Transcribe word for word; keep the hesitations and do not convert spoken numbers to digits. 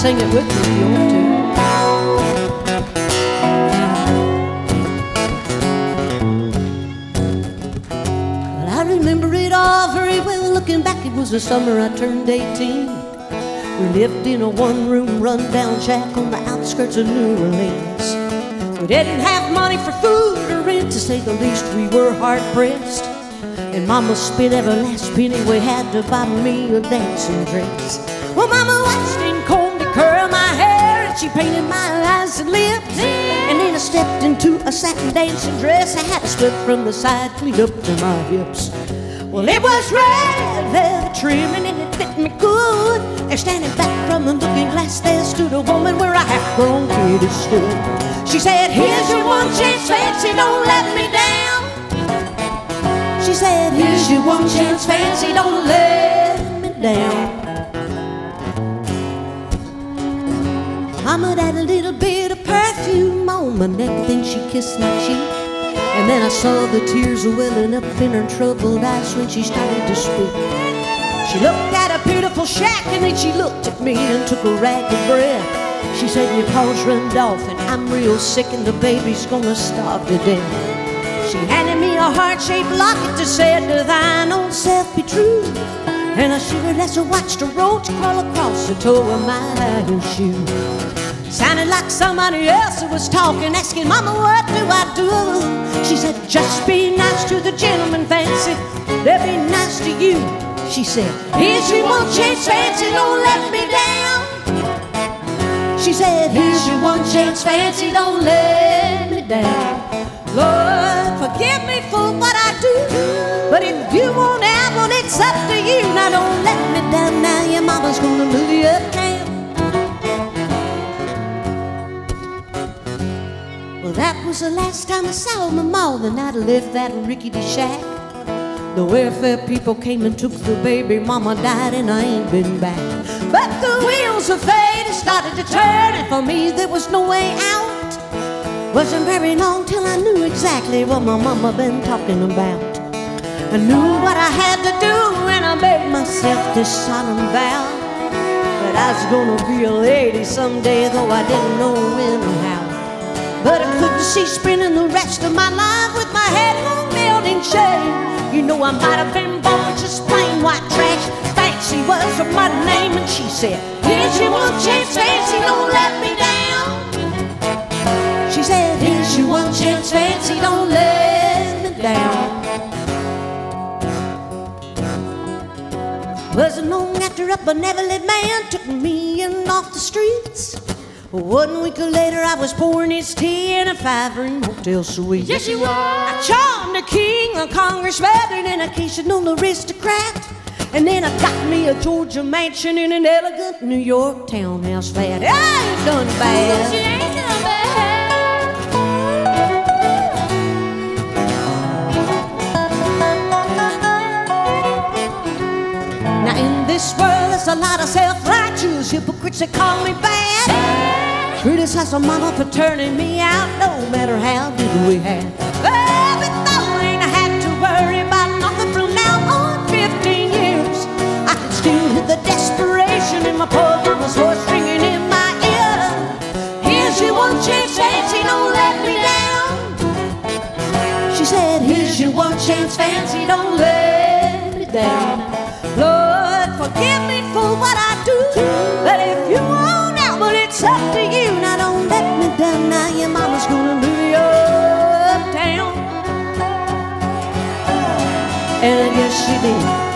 sing it with me if you want to. Well, I remember it all very well. Looking back, it was the summer I turned eighteen. We lived in a one-room, run-down shack on the outskirts of New Orleans. We didn't have money for food or rent, to say the least. We were hard-pressed, and Mama spent every last penny we had to buy me a dancing dress. Well, Mama watched and combed and curled my hair, and she painted my eyes and lips. And then I stepped into a satin dancing dress. I had to slip from the side, clean up to my hips. Well, it was red leather trimming and it fit me good. And standing back from the looking glass, there stood a woman where a half-grown kid had stood. She said, "Here's your one chance, fancy, don't let me down." She said, "Here's your one chance, fancy, don't let me down." Mama had a little bit of perfume on my neck, then she kissed my cheek. And then I saw the tears welling up in her troubled eyes when she started to speak. She looked at a beautiful shack, and then she looked at me and took a ragged breath. She said, "Your pa's runned off, and I'm real sick, and the baby's gonna starve to death." She handed me a heart-shaped locket that said, "To thine own self be true." And I shivered as I watched a roach crawl across the toe of my iron shoe. Sounded like somebody else who was talking, asking, "Mama, what do I do?" She said, "Just be nice to the gentleman, fancy. They'll be nice to you." She said, "Here's your one chance, fancy, don't let me down." She said, "Here's your one chance, fancy, don't let me down." Lord, forgive me for what I do, but if you won't have one, it's up to you. Now don't let me down, now your mama's gonna move you uptown. Well, that was the last time I saw my ma, the night I left that rickety shack. The welfare people came and took the baby. Mama died and I ain't been back. But the wheels of fate started to turn, and for me there was no way out. Wasn't very long till I knew exactly what my mama been talking about. I knew what I had to do, and I made myself this solemn vow that I was gonna be a lady someday, though I didn't know when or how. But I couldn't see spending the rest of my life with my head hung down in shame. You know I might have been born just plain white trash. Fancy was my name, and she said, "Here's your one chance, fancy, don't let me down." She said, "Here's your one chance, fancy, don't let me down." Wasn't long after a benevolent man took me in off the streets. One week later I was pouring his tea in a five-room hotel suite. Yes, you were. I charmed a king, a congressman, and an occasional aristocrat. And then I got me a Georgia mansion in an elegant New York townhouse flat. I ain't done bad. She ain't done bad. Now in this world there's a lot of self-righteous hypocrites that call me bad. Criticize my mama for turning me out, no matter how little we had. But though I ain't had to worry about nothing from now on fifteen years, I can still hear the desperation in my poor mama's voice ringing in my ear. Here's your one chance, fancy, don't let me down. She said, "Here's your one chance, fancy, don't let me down." Lord, forgive me for what I do, but if you won't out, but it's up to you. Now don't let me down, now your mama's gonna move you uptown. And I guess she did.